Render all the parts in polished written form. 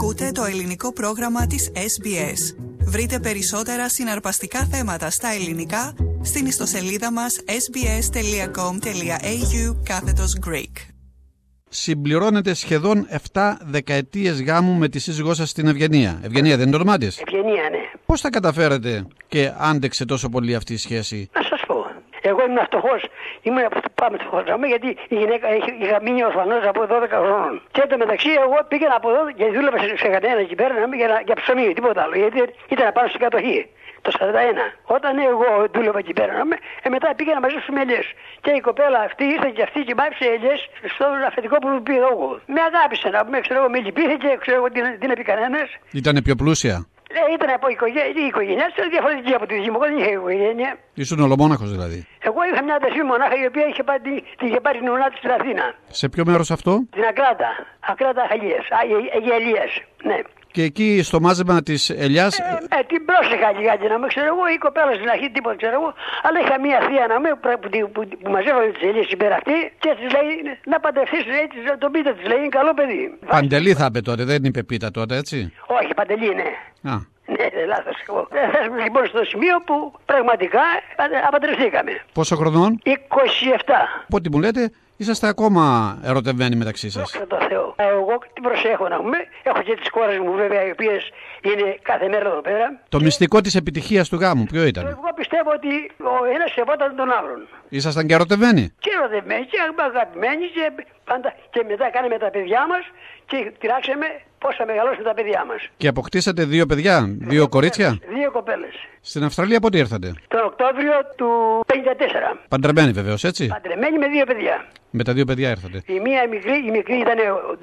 Ακούτε το ελληνικό πρόγραμμα της SBS. Βρείτε περισσότερα συναρπαστικά θέματα στα ελληνικά στην ιστοσελίδα μας sbs.com.au/Greek. Συμπληρώνετε σχεδόν 7 δεκαετίες γάμου με τη σύζυγό σας στην Ευγενία. Ευγενία δεν είναι το όνομά της? Ευγενία, ναι. Πώς τα καταφέρετε και άντεξε τόσο πολύ αυτή η σχέση? Να σας πω. Εγώ ήμουν φτωχός. Ήμουν πάμε φτωχός, γιατί η γυναίκα είχα μείνει ορφανός από 12 χρόνων. Και εν τω μεταξύ εγώ πήγαινα από εδώ και δούλευα σε κανένα εκεί πέρα για ψωμί, τίποτα άλλο. Γιατί ήταν πάνω στην κατοχή. Το 41. Όταν εγώ δούλευα εκεί πέρα, μετά πήγαινα μαζί στους ελιές. Και η κοπέλα αυτή ήρθε και αυτή και μ' ελιές στο αφεντικό που πήγα εγώ. Με αγάπησε να πούμε, ξέρω εγώ, με λυπήθηκε, ξέρω εγώ, την επί κανένας. Ήτανε πιο πλούσια? Ήταν από η οικογένεια, διαφορετική από τη δική μου. Δεν είχα οικογένεια. Ήσουν ολομόναχος δηλαδή? Εγώ είχα μια αδερφή μονάχα η οποία είχε πάρει την ουρά της στην Αθήνα. Σε ποιο μέρος αυτό? Στην Ακράτα. Ακράτα Αγία Ελίας. Ναι. Και εκεί στο μάζεμα της ελιάς. Την πρόσεχα λιγάκι να με ξέρω εγώ, η κοπέλα στην αρχή τίποτα ξέρω εγώ, αλλά είχα μια θεία να με που μαζεύανε τις ελιές στην πέρα αυτή και της λέει να παντρευτείς, τον Πίτα της λέει, είναι καλό παιδί. Παντελή θα είπε τότε, δεν είπε Πίτα τότε, έτσι? Όχι, Παντελή, ναι. Α. Ναι, λάθος εγώ. Φτάσαμε λοιπόν στο σημείο που πραγματικά απαντρευτήκαμε. Πόσο χρονών? 27. Από ό,τι μου λέτε, είσαστε ακόμα ερωτευμένοι μεταξύ σας. Δόξα τω Θεώ. Εγώ τι προσέχω να πούμε. Έχω και τις κόρες μου βέβαια, οι οποίες είναι κάθε μέρα εδώ πέρα. Το μυστικό της επιτυχίας του γάμου ποιο ήταν? Εγώ πιστεύω ότι ο ένας σεβόταν τον άλλον. Ήσασταν και ερωτευμένοι? Και ερωτευμένοι και αγαπημένοι και μετά κάναμε τα παιδιά μας και τυράξαμε πώς θα μεγαλώσουν τα παιδιά μας. Και αποκτήσατε 2 παιδιά, 2 κορίτσια? 2 κοπέλες. Στην Αυστραλία πότε ήρθατε? Τον Οκτώβριο του 54. Παντρεμένοι βεβαίως, έτσι? Παντρεμένοι με 2 παιδιά. Με τα 2 παιδιά ήρθατε. Η μικρή ήταν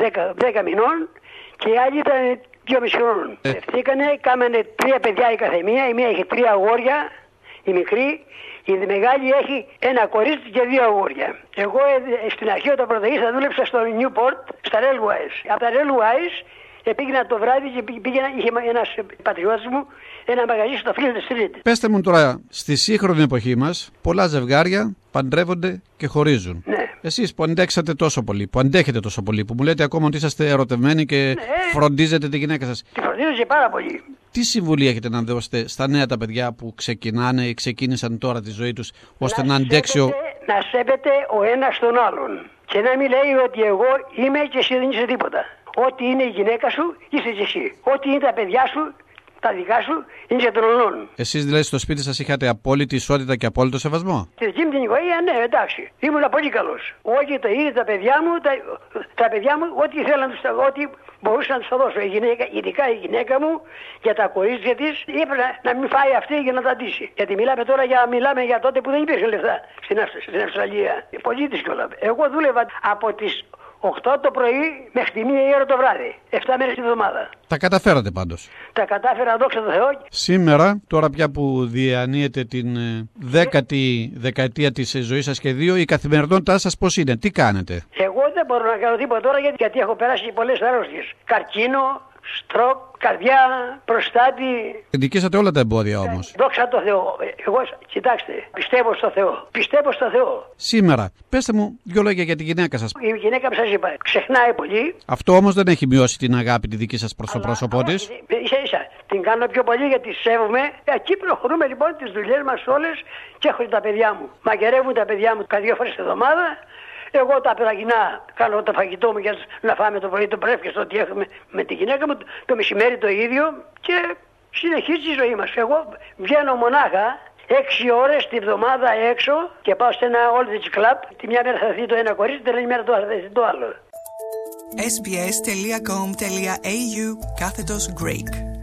10 μηνών και η άλλη ήταν 2,5 χρόνων. Ευθύκανε, κάμανε 3 παιδιά η καθεμία. Η μία είχε 3 αγόρια, η μικρή. Η μεγάλη έχει 1 κορίτσι και 2 αγόρια. Εγώ στην αρχή όταν πρωτοήρθα δούλεψα στο Newport, στα Railways. Από τα Railways πήγαινα το βράδυ και είχε ένας πατριώτης μου ένα μαγαζί στο Field Street. Πέστε μου τώρα, στη σύγχρονη εποχή μας, πολλά ζευγάρια παντρεύονται και χωρίζουν. Ναι. Εσείς που αντέξατε τόσο πολύ, που αντέχετε τόσο πολύ, που μου λέτε ακόμα ότι είσαστε ερωτευμένοι και φροντίζετε τη γυναίκα σας. Τη φροντίζω πάρα πολύ. Τι συμβουλή έχετε να δώσετε στα νέα τα παιδιά που ξεκινάνε ή ξεκίνησαν τώρα τη ζωή τους, ώστε να αντέξει να σέβεται ο ένας τον άλλον. Και να μην λέει ότι εγώ είμαι και εσύ δεν είσαι τίποτα. Ό,τι είναι η γυναίκα σου είσαι και εσύ. Ό,τι είναι τα παιδιά σου, τα δικά σου, είναι και των όλων. Εσείς δηλαδή στο σπίτι σας είχατε απόλυτη ισότητα και απόλυτο σεβασμό? Στη δική μου την οικογένεια, ναι, εντάξει. Ήμουν πολύ καλός. Όχι το ίδιο τα παιδιά μου, τα παιδιά μου, ό,τι ήθελαν, ό,τι μπορούσα να τους τα δώσω. Ειδικά η γυναίκα μου για τα κορίτσια της, είπε να μην φάει αυτή για να τα ντύσει. Γιατί μιλάμε για τότε που δεν υπήρχε λεφτά στην Αυστραλία. Πολύ δύσκολα. Εγώ δούλευα από τις 8 το πρωί μέχρι τη 1 η ώρα το βράδυ. 7 μέρες την εβδομάδα. Τα καταφέρατε πάντως? Τα κατάφερα, δόξα τω Θεώ. Σήμερα, τώρα πια που διανύετε την 10η δεκαετία της ζωής σας και 2, η καθημερινότητά σας πώς είναι, τι κάνετε? Εγώ δεν μπορώ να κάνω τίποτα τώρα γιατί έχω περάσει πολλές αρρώστιες. Καρκίνο, στροκ, καρδιά, προστάτη. Νικήσατε όλα τα εμπόδια όμως. Δόξα τω Θεώ. Εγώ, κοιτάξτε, πιστεύω στο Θεό. Πιστεύω στο Θεό. Σήμερα, πέστε μου 2 λόγια για τη γυναίκα σας. Η γυναίκα που σας είπα, ξεχνάει πολύ. Αυτό όμως δεν έχει μειώσει την αγάπη τη δική σας προς το πρόσωπό της. Ίσα-ίσα. Την κάνω πιο πολύ γιατί σέβομαι. Εκεί προχωρούμε λοιπόν τις δουλειές μας όλες και έχω τα παιδιά μου. Μαγειρεύουν τα παιδιά μου 2 φορές τη εβδομάδα. Εγώ τα πειραγινά κάνω το φαγητό μου για να φάμε το πρωί το πρέφκες ό,τι έχουμε με τη γυναίκα μου, το μεσημέρι το ίδιο και συνεχίζει η ζωή μας. Εγώ βγαίνω μονάχα 6 ώρες τη βδομάδα έξω και πάω σε ένα old age club. Τη μια μέρα θα δει το ένα κορίτσι, την άλλη μέρα θα δει το άλλο. sbs.com.au/Greek